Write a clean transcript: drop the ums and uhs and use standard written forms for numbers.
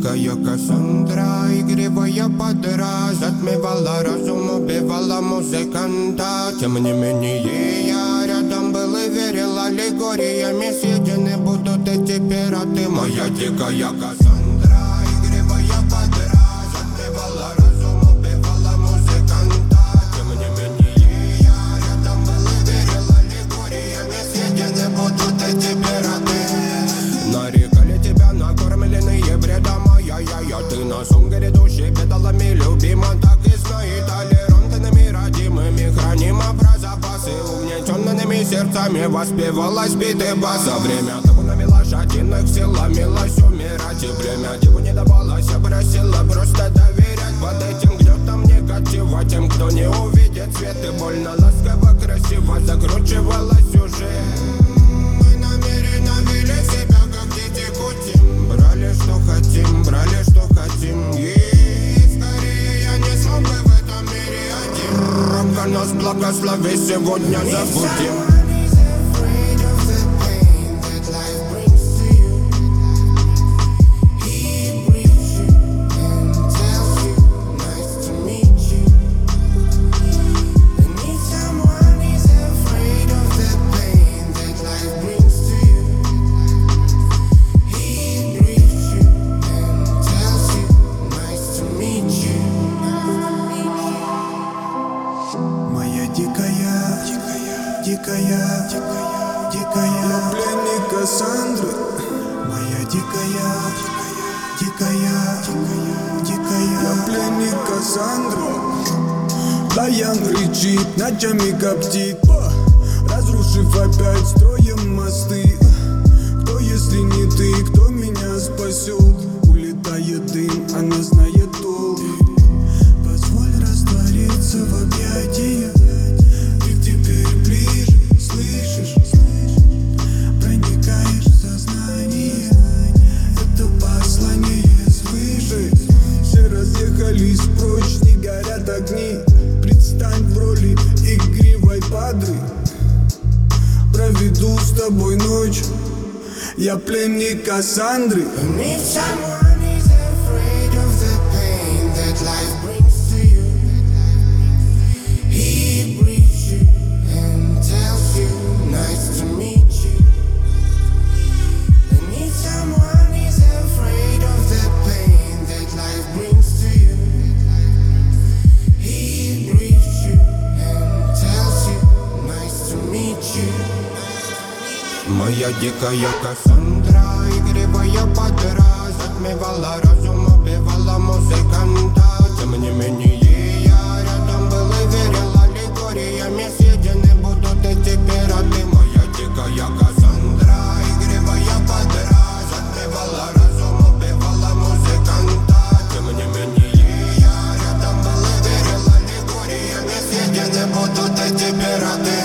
дикая Кассандра, игривая подра, затмевала разум, убивала музыканта. Тем не менее я рядом был и верил аллегориями. Съедены будут эти пираты. Моя дикая Кассандра, игривая подра, затмевала разум, убивала музыканта. Тем не менее я рядом был и верил аллегориями. Съедены будут эти пираты. Нарекали тебя накормленные бредом, я ты на сон грядущий педалами любима. Так и знай, толерантными родимыми храним про запасы. Угнетенными сердцами воспевалась биты баса. Время табунами лошадиных сил ломилась умирать. И время диву не давалось, я просила просто доверять. Под этим гнетом негатива тем, кто не увидит свет. И больно ласково, красиво закручивалась уже. Мы намеренно вели себя как дети кутим. Брали что хотим, брали что хотим. И скорее я не смог бы в этом мире один. Рамка нас благослови, сегодня забудем. Дикая, пленник Кассандры. Моя дикая, я пленник Кассандры. Баян кричит, ночами коптит, разрушив опять строем мосты. Кто, если не ты, кто меня спасет? Улетает дым, она знает толк. Позволь раствориться в объятиях. Разъехались прочь, не горят огни. Предстань в роли игривой падры. Проведу с тобой ночь. Я пленник Кассандры. Моя дикая Кассандра, игривая подра, затмевала разум, убивала музыканта. Тем не менее я рядом был и верил аллегориями. Съедены будут эти пираты. Моя дикая Кассандра, игривая подра, затмевала разум, убивала музыканта. Тем не менее я рядом был и верил аллегориями. Съедены будут эти пираты.